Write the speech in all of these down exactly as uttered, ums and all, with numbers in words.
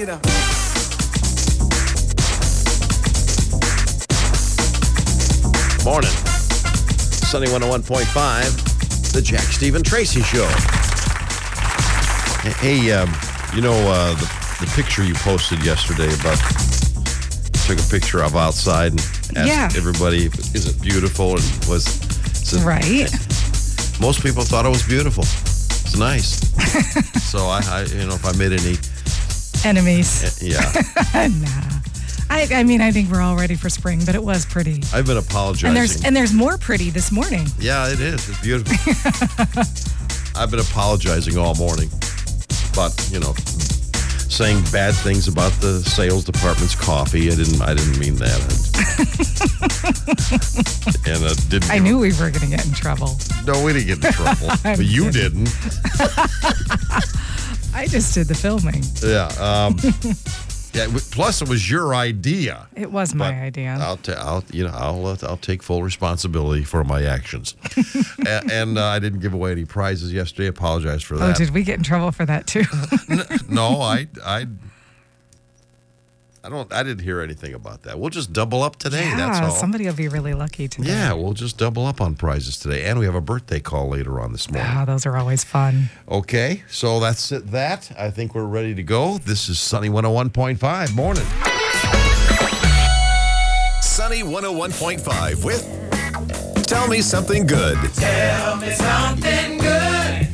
it up. Morning. Sunny one oh one point five, the Jack Stephen Tracy Show. Hey, um, you know, uh, the, the picture you posted yesterday about, took a picture of outside and asked Yeah. everybody, is it beautiful? And was, said, Right. Most people thought it was beautiful. It's nice. So I, I, you know, if I made any, Enemies. yeah, Nah. I, I mean, I think we're all ready for spring, but it was pretty. I've been apologizing. And there's and there's more pretty this morning. Yeah, it is. It's beautiful. I've been apologizing all morning, but you know, saying bad things about the sales department's coffee. I didn't. I didn't mean that. and uh, didn't. I knew we were going to get in trouble. No, we didn't get in trouble. But you kidding. didn't. I just did the filming. Yeah. Um, yeah. Plus, it was your idea. It was my But idea. I'll, ta- I'll, you know, I'll, uh, I'll take full responsibility for my actions. and and uh, I didn't give away any prizes yesterday. Apologize for Oh, that. did we get in trouble for that too? No, I, I, I don't. I didn't hear anything about that. We'll just double up today. yeah, That's all. somebody will be really lucky today. Yeah, we'll just double up on prizes today, and we have a birthday call later on this morning. Ah, those are always fun. Okay, so that's it. That I think we're ready to go. This is Sunny one oh one point five. Morning. Sunny one oh one point five with Tell Me Something Good. Tell me something good.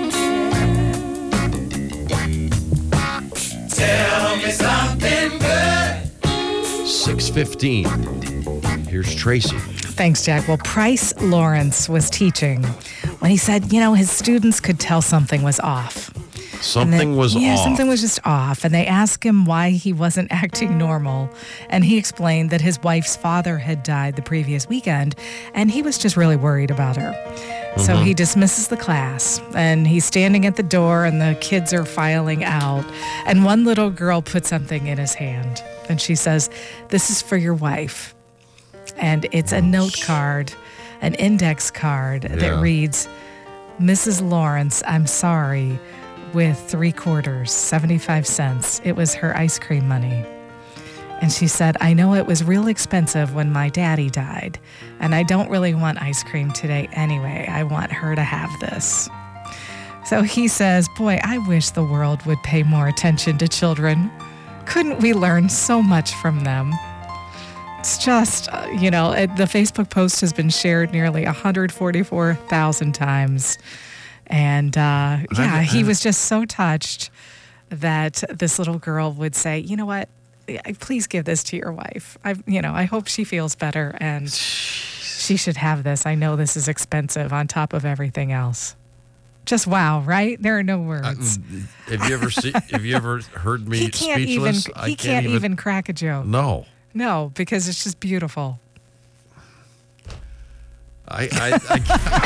Tell me something good. six fifteen. Here's Tracy. Thanks, Jack. Well, Price Lawrence was teaching when he said, you know, his students could tell something was off. Something And then- was yeah, off. something was just off. And they asked him why he wasn't acting normal. And he explained that his wife's father had died the previous weekend, and he was just really worried about her. So he dismisses the class, and he's standing at the door, and the kids are filing out. And one little girl puts something in his hand, and she says, "This is for your wife." And it's a note card, an index card Yeah. that reads, "Missus Lawrence, I'm sorry," with three quarters, seventy-five cents. It was her ice cream money. And she said, "I know it was real expensive when my daddy died, and I don't really want ice cream today anyway. I want her to have this." So he says, "Boy, I wish the world would pay more attention to children. Couldn't we learn so much from them?" It's just, uh, you know, it, the Facebook post has been shared nearly one hundred forty-four thousand times. And uh, yeah, he was just so touched that this little girl would say, "You know what? Please give this to your wife. I, you know, I hope she feels better, and she should have this. I know this is expensive on top of everything else." Just wow, right? There are no words. Uh, have you ever seen? Have you ever heard me he can't even. speechless? He I can't, even crack a joke. No. No, because it's just beautiful. I. I, I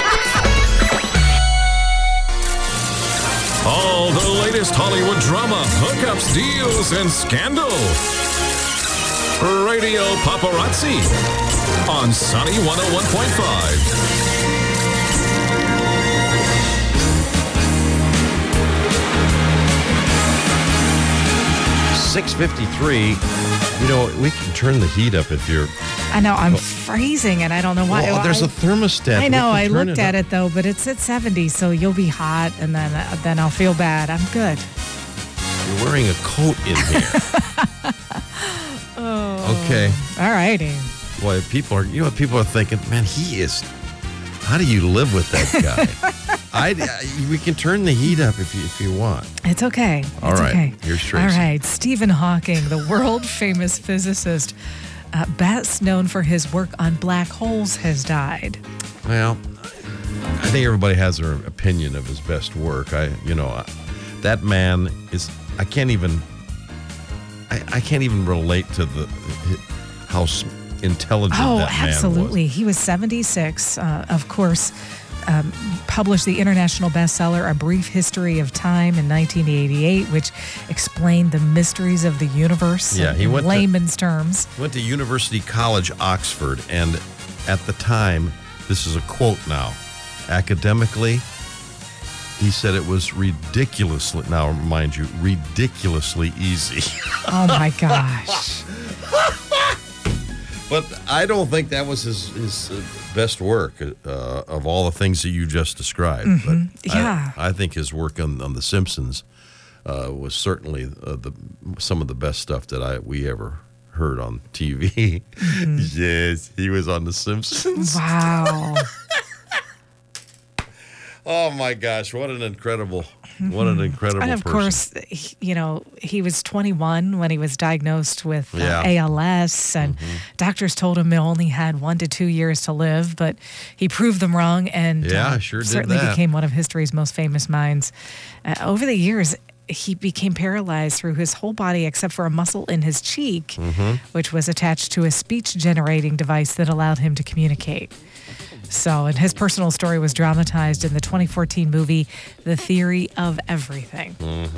All the latest Hollywood drama, hookups, deals, and scandal. Radio Paparazzi on Sunny one oh one point five. six fifty-three. You know, we can turn the heat up if you're. I know I'm freezing, and I don't know why. Well, there's I, a thermostat. I We know. can I turn looked at up. it though, but it's at seventy, so you'll be hot, and then uh, then I'll feel bad. I'm good. You're wearing a coat in here. Oh. Okay. All righty. Boy, people are. You know what people are thinking? Man, he is. How do you live with that guy? I, I- we can turn the heat up if you if you want. It's okay. All it's right. okay. Here's Tracy. All right. Stephen Hawking, the world famous physicist, uh, best known for his work on black holes, has died. Well, I think everybody has their opinion of his best work. I, you know, uh, that man is. I can't even. I, I can't even relate to the how s- intelligent Oh, that man absolutely. He was seventy-six. Uh, of course, um, published the international bestseller, A Brief History of Time, in nineteen eighty-eight, which explained the mysteries of the universe Yeah, he in went to- layman's terms. was. Went to University College, Oxford, and at the time, this is a quote now, academically, he said it was ridiculously, now mind you, ridiculously easy. Oh my gosh. But I don't think that was his, his uh, best work uh, of all the things that you just described. Mm-hmm. But Yeah. I, I think his work on, on The Simpsons uh, was certainly uh, the some of the best stuff that I we ever heard on T V. Mm-hmm. Yes, he was on The Simpsons. Wow. Oh my gosh, what an incredible, what an incredible And of person. course, he- you know, he was twenty-one when he was diagnosed with uh, Yeah. A L S, and doctors told him he only had one to two years to live, but he proved them wrong, and Yeah, uh, sure did certainly that. became one of history's most famous minds. Uh, over the years, he became paralyzed through his whole body except for a muscle in his cheek, Mm-hmm. which was attached to a speech-generating device that allowed him to communicate. So, and his personal story was dramatized in the twenty fourteen movie, The Theory of Everything.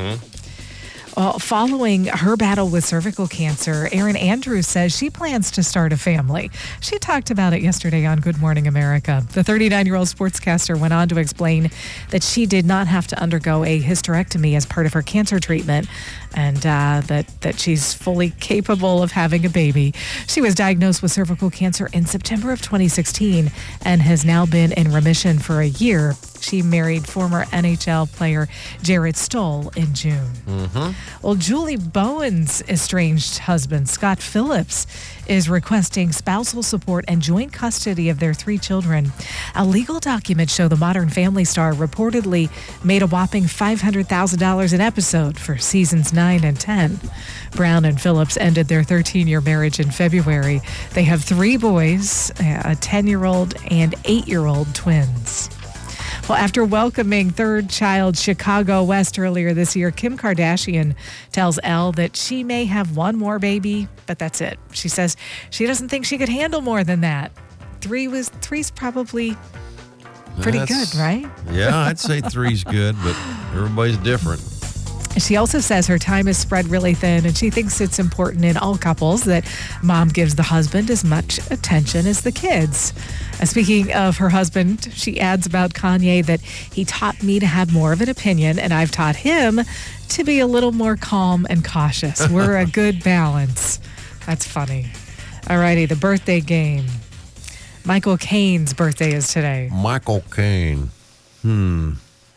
Well, following her battle with cervical cancer, Erin Andrews says she plans to start a family. She talked about it yesterday on Good Morning America. The thirty-nine-year-old sportscaster went on to explain that she did not have to undergo a hysterectomy as part of her cancer treatment, and uh, that, that she's fully capable of having a baby. She was diagnosed with cervical cancer in September of twenty sixteen and has now been in remission for a year. She married former N H L player Jared Stoll in June. Well, Julie Bowen's estranged husband, Scott Phillips, is requesting spousal support and joint custody of their three children. A legal document show the Modern Family star reportedly made a whopping five hundred thousand dollars an episode for seasons nine and ten. Brown and Phillips ended their thirteen-year marriage in February. They have three boys, a ten-year-old and eight-year-old twins. Well, after welcoming third child Chicago West earlier this year, Kim Kardashian tells Elle that she may have one more baby, but that's it. She says she doesn't think she could handle more than that. Three was three's probably pretty That's- good, right? Yeah, I'd say three's good, but everybody's different. She also says her time is spread really thin, and she thinks it's important in all couples that mom gives the husband as much attention as the kids. Uh, speaking of her husband, she adds about Kanye that he taught me to have more of an opinion, and I've taught him to be a little more calm and cautious. We're a good balance. That's funny. All righty, the birthday game. Michael Caine's birthday is today. Michael Caine. Hmm.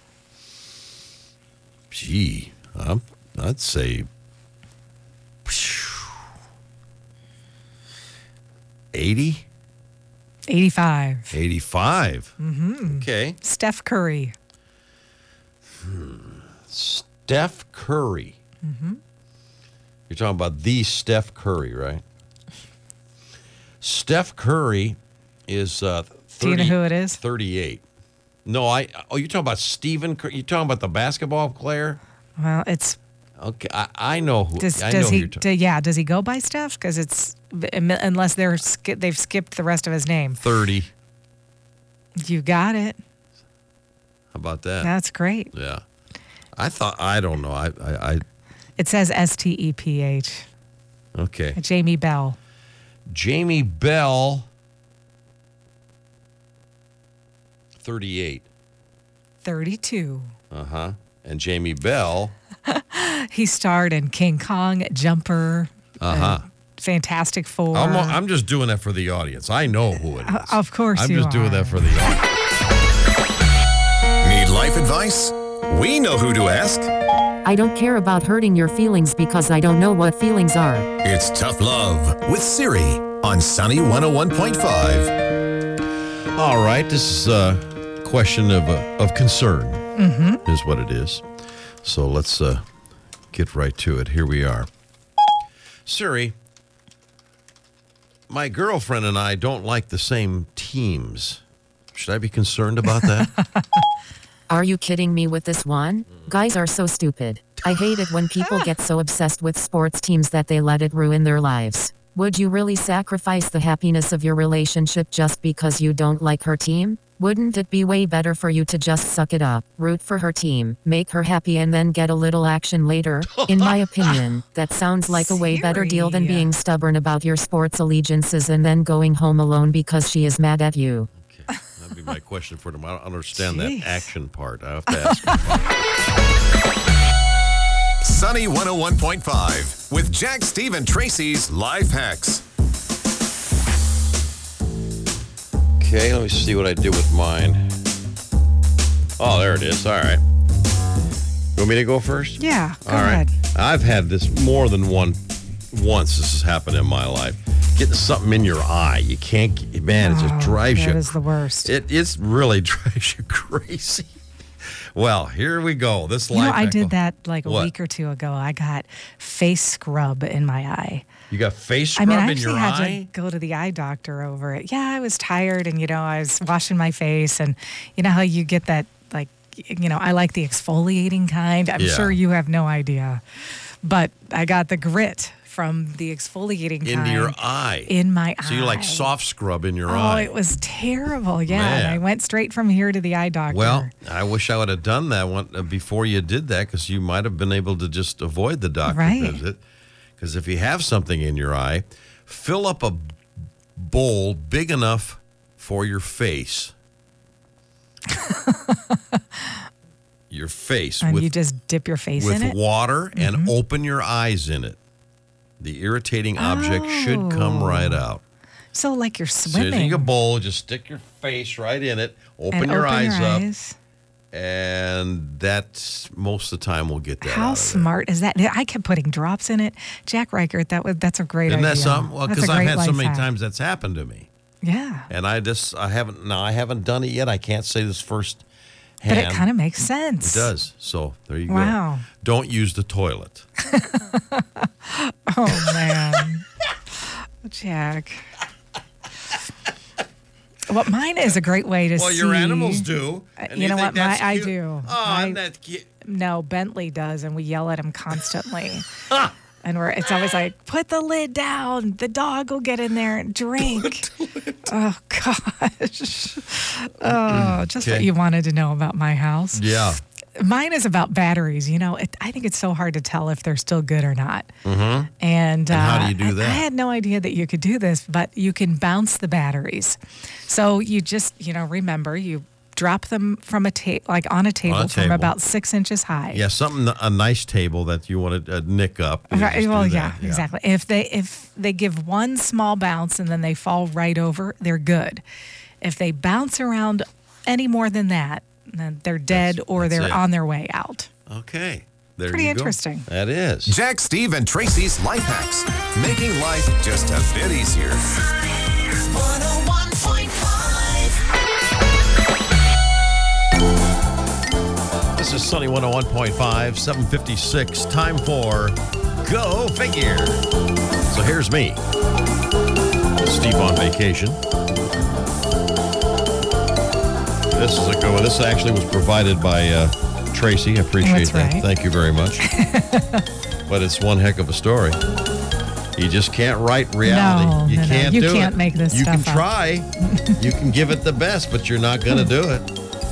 Gee, I'm, I'd say eighty, eighty-five. eighty-five. Mm-hmm. Okay. Steph Curry. Steph Curry. Mm-hmm. You're talking about the Steph Curry, right? Steph Curry is uh, Do you know who it is? thirty-eight. No, I. Oh, you're talking about Stephen Curry. You're talking about the basketball player? Well, it's Okay, I, I know who. Does, I does know who he? you're talking. Do, yeah, does he go by Steph? Because it's unless they're sk- they've skipped the rest of his name. thirty. You got it. How about that? That's great. Yeah. I thought. I don't know. I. I. I It says S T E P H. okay. Jamie Bell. Jamie Bell. thirty-eight. thirty-two. Uh huh. And Jamie Bell. He starred in King Kong, Jumper, Uh huh. Fantastic Four. I'm, I'm just doing that for the audience. I know who it is. Uh, of course I'm you just doing are. that for the audience. Need life advice? We know who to ask. I don't care about hurting your feelings because I don't know what feelings are. It's Tough Love with Siri on Sunny one oh one point five. All right. This is a question of uh, of concern, mm-hmm. is what it is. So let's uh, get right to it. Here we are. Siri, my girlfriend and I don't like the same teams. Should I be concerned about that? Are you kidding me with this one? Guys are so stupid. I hate it when people get so obsessed with sports teams that they let it ruin their lives. Would you really sacrifice the happiness of your relationship just because you don't like her team? Wouldn't it be way better for you to just suck it up, root for her team, make her happy, and then get a little action later? In my opinion, that sounds like a way better deal than Siri. being stubborn about your sports allegiances and then going home alone because she is mad at you. Okay. That'd be my question for them. I don't understand Jeez. that action part. I have to ask him. Sunny one oh one point five with Jack, Steve, and Tracy's Life Hacks. Okay, let me see what I did with mine. Oh, there it is. All right. You want me to go first? Yeah, go All right. ahead. I've had this more than one, once this has happened in my life. Getting something in your eye. You can't, get- man, it just Oh, drives you. That is the worst. It it's really drives you crazy. Well, here we go. This You know, life I hack- did that like a What? week or two ago. I got face scrub in my eye. You got face I scrub mean, I in actually your had eye? to go to the eye doctor over it. Yeah, I was tired and, you know, I was washing my face and you know how you get that, like, you know, I like the exfoliating kind. I'm Yeah. sure you have no idea. But I got the grit from the exfoliating Into kind your eye. in my eye. So you like soft scrub in your Oh, eye. it was terrible. Yeah. And Man. I went straight from here to the eye doctor. Well, I wish I would have done that one uh, before you did that, because you might have been able to just avoid the doctor Right. visit. Because if you have something in your eye, fill up a bowl big enough for your face. your face and with you just dip your face with in it. water and open your eyes in it. The irritating object should come right out. So like you're So swimming. you take a bowl, just stick your face right in it, open and your open eyes your up, eyes. and that's most of the time we'll get that out How of there. smart is that? I kept putting drops in it. Jack Reichert, that was that's a great Isn't idea. that something? Well, That's a because I've great had so life many hack. times that's happened to me, Yeah, and I just I haven't no I haven't done it yet. I can't say this first but hand. it kind of makes sense. It does. So there you go. Wow. Don't use the toilet. Oh man, Jack. Well, mine is a great way to Well, see. your animals do. Uh, and you know think what? My that's I cute. do. Oh, My- and that's cute. No, Bentley does, and we yell at him constantly. And we're it's always like, put the lid down. The dog will get in there and drink. Oh gosh. Oh, just what Okay. you wanted to know about my house. Yeah. Mine is about batteries. You know, it, I think it's so hard to tell if they're still good or not. Mm-hmm. And, uh, how do you do I- that? I had no idea that you could do this, but you can bounce the batteries. So you just, you know, remember you drop them from a table, like on a table from table. about six inches high. Yeah, something a nice table that you want to uh, nick up. You Right, just do well, that. yeah, exactly. If they if they give one small bounce and then they fall right over, they're good. If they bounce around any more than that, then they're dead That's- or that's they're it. on their way out. Okay. There Pretty you go. interesting. That is. Jack, Steve, and Tracy's Life Hacks. Making life just a bit easier. one oh one point five. This is Sunny one oh one point five, seven fifty-six. Time for Go Figure. So here's me. Steve on vacation. This is a good one. This actually was provided by uh, Tracy. I appreciate That's that. right. Thank you very much. But it's one heck of a story. You just can't write reality. No, you no, no. can't You do can't it. make this You stuff can up. try. You can give it the best, but you're not going to do it.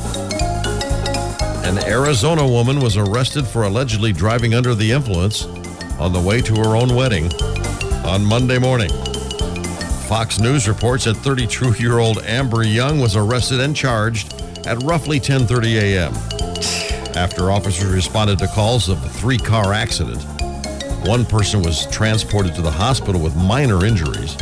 An Arizona woman was arrested for allegedly driving under the influence on the way to her own wedding on Monday morning. Fox News reports that thirty-two-year-old Amber Young was arrested and charged at roughly ten thirty a.m. after officers responded to calls of a three-car accident. One person was transported to the hospital with minor injuries.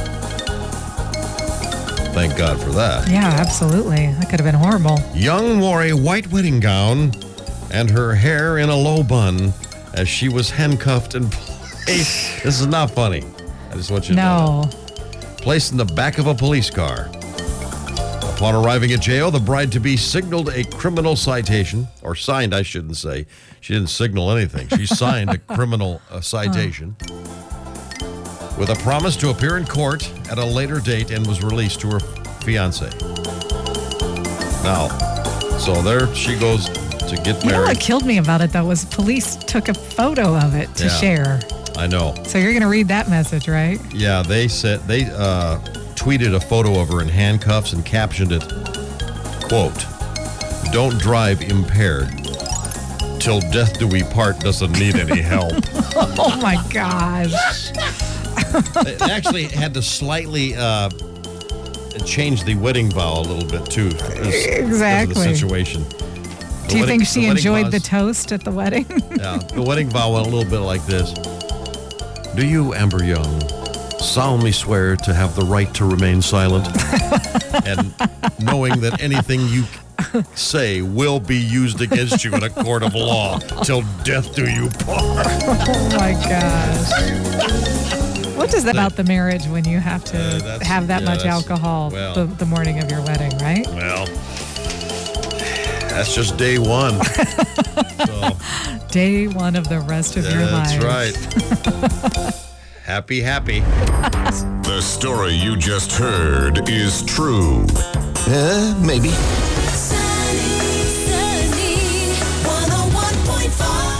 Thank God for that. Yeah, absolutely. That could have been horrible. Young wore a white wedding gown and her hair in a low bun as she was handcuffed and placed. This is not funny. I just want you to know. No. Placed in the back of a police car. Upon arriving at jail, the bride-to-be signaled a criminal citation, or signed, I shouldn't say. She didn't signal anything. She signed a criminal uh, citation with a promise to appear in court at a later date and was released to her fiancé. Now, so there she goes to get You know married. what killed me about it though was police took a photo of it to Yeah. share. I know. So you're going to read that message, right? Yeah, they said they uh, tweeted a photo of her in handcuffs and captioned it, quote, "Don't drive impaired. Till death do we part doesn't need any help." Oh my gosh. It actually had to slightly uh, change the wedding vow a little bit too. Because Exactly. Of the situation. The Do you wedding- think she the wedding enjoyed the vows- toast at the wedding? Yeah, the wedding vow went a little bit like this. Do you, Amber Young, solemnly swear to have the right to remain silent and knowing that anything you say will be used against you in a court of law till death do you part? Oh my gosh. What is that about the marriage when you have to Uh, that's- have that yeah, much that's- alcohol well. the, the morning of your wedding, right? Well, that's just day one. So Day one of the rest of your life. that's right. Happy, happy. The story you just heard is true. Uh, maybe. Sunny, sunny, one oh one point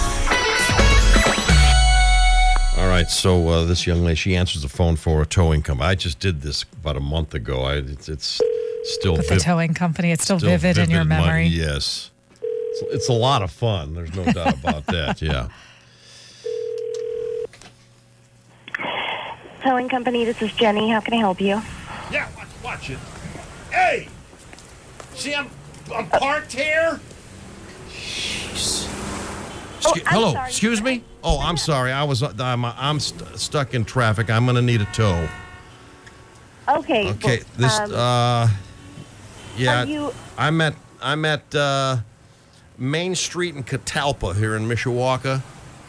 five. All right, so uh, this young lady, she answers the phone for a towing company. I just did this about a month ago. I, it's, it's still With the viv- towing company, it's still, still vivid, in your my- memory. yes. It's, it's a lot of fun. There's no doubt about that, yeah. Towing company, this is Jenny. How can I help you? Yeah, watch, watch it. Hey! See, I'm, I'm parked here? Jeez. Oh, Excu- I'm Hello, sorry. excuse me? Oh, I'm sorry. I was, I'm, I'm st- stuck in traffic. I'm going to need a tow. Okay. Okay, well, this, um, uh, yeah, are you- I'm at, I'm at, uh, Main Street in Catalpa here in Mishawaka.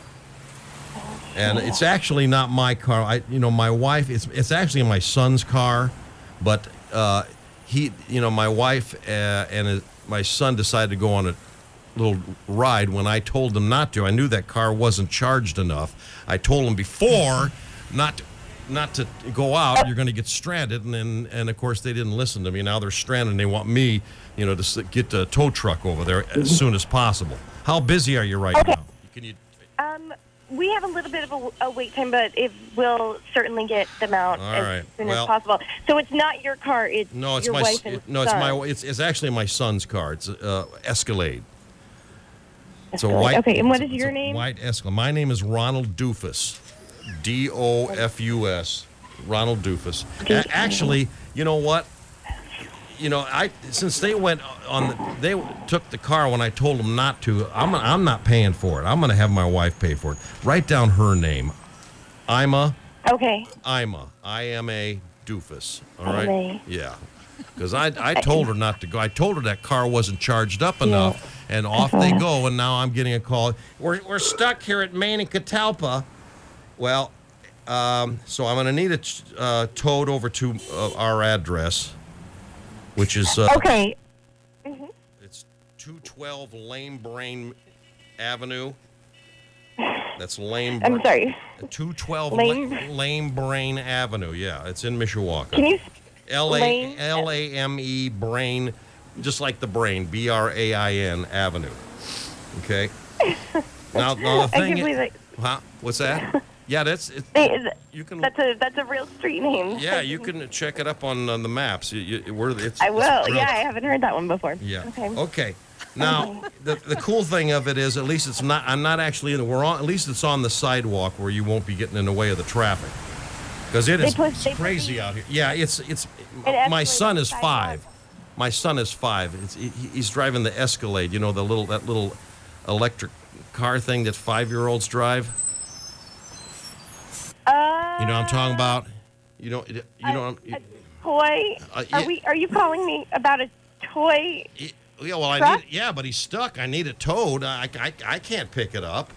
And it's actually not my car. I, you know, my wife. It's it's actually my son's car, but uh, he, you know, my wife uh, and his, my son decided to go on a little ride when I told them not to. I knew that car wasn't charged enough. I told them before not to, not to go out. You're going to get stranded, and then and of course they didn't listen to me. Now they're stranded, and they want me, you know, to s- get the tow truck over there as soon as possible. How busy are you right Okay. now? Can you? um, we have a little bit of a, a wait time, but it will certainly get them out All as right. soon Well- as possible. So it's not your car; it's No, it's your my wife and it- no, it's son. my it's it's actually my son's car. It's uh, Escalade. It's a Escalade. white. Okay, and what it's is a- your it's a name? White Escalade. My name is Ronald Doofus. D O F U S. Ronald Doofus. D- A- actually, you know what? You know, I since they went on, the, they took the car when I told them not to. I'm I'm not paying for it. I'm going to have my wife pay for it. Write down her name. Ima. Okay. Ima. I am a doofus. All right. Ima. Yeah. Because I, I told her not to go. I told her that car wasn't charged up enough, and off they go. And now I'm getting a call. We're we're stuck here at Maine and Catalpa. Well, um, so I'm going to need it uh, towed over to uh, our address, which is uh, Okay. it's two twelve Lame Brain Avenue. That's Lame. I'm sorry. two twelve Lame- Lame, Lame Brain Avenue. Yeah, it's in Mishawaka. Can you? L A Lame- L A M E Brain, just like the brain, B R A I N Avenue. Okay. Now, now the I thing. can't believe it. Huh? What's that? Yeah, that's it. They- You can. That's a that's a real street name. Yeah, you can check it up on, on the maps. You, you, we're, it's, I it's will. real- Yeah, I haven't heard that one before. Yeah. Okay. Okay. Now, the the cool thing of it is, at least it's not. I'm not actually in. We're on. At least it's on the sidewalk where you won't be getting in the way of the traffic. Because it They is put- they put crazy the- out here. Yeah, it's it's. It My escalates son the is sidewalk. five. My son is five. It's, he, he's driving the Escalade. You know the little that little electric car thing that five-year-olds drive. Uh, You know what I'm talking about? You know. You know. a toy? Uh, yeah. Are we? Are you calling me about a toy? Yeah, well, I Truck? need. Yeah, but he's stuck. I need it towed. I, I, I can't pick it up.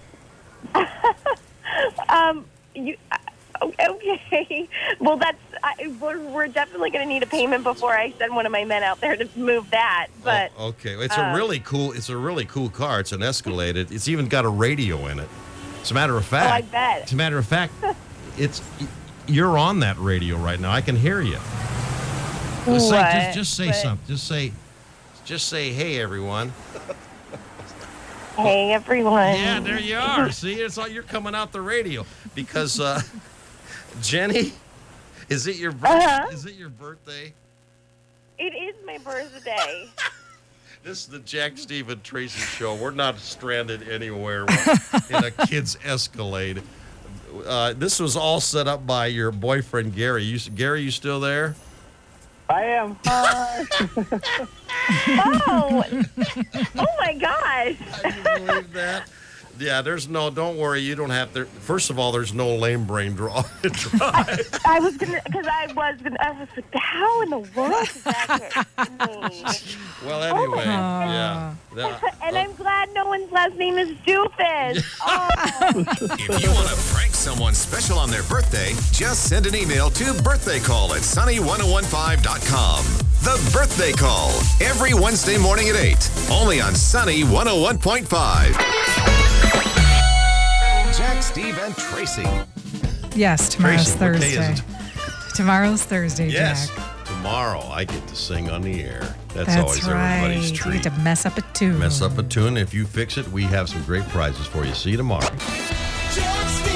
Um, you. Uh, okay. Well, that's. I, we're, we're definitely going to need a payment before I send one of my men out there to move that. But Oh, okay, it's a um, really cool. It's a really cool car. It's an Escalade. It, it's even got a radio in it. As a matter of fact, Oh, I bet. As a matter of fact, it's you're on that radio right now. I can hear you. Just say, What? just, just say What? something. Just say, just say, hey everyone. hey, everyone. Yeah, there you are. See, it's all you're coming out the radio because uh, Jenny, is it your bir- Uh-huh. is it your birthday? It is my birthday. This is the Jack Stephen Tracy Show. We're not stranded anywhere in a kid's Escalade. Uh, this was all set up by your boyfriend Gary. You, Gary, you still there? I am. Hi. Oh, oh my gosh. Can you believe that? Yeah, there's no, don't worry, you don't have to. First of all, there's no lame brain draw to drive. I was gonna, because I was gonna, I was like, how in the world did that get me? Well, anyway, yeah. That- And I'm glad no one's last name is Doofus. Oh. If you want to prank someone special on their birthday, just send an email to birthdaycall at sunny ten fifteen dot com. The Birthday Call, every Wednesday morning at eight, only on Sunny one oh one point five. Jack, Steve, and Tracy. Yes, tomorrow's Tracy, what day Thursday. is it? Tomorrow's Thursday, Yes, Jack. tomorrow I get to sing on the air. That's, That's always right. everybody's You treat. get to mess up a tune. Mess up a tune. If you fix it, we have some great prizes for you. See you tomorrow. Jack, Steve,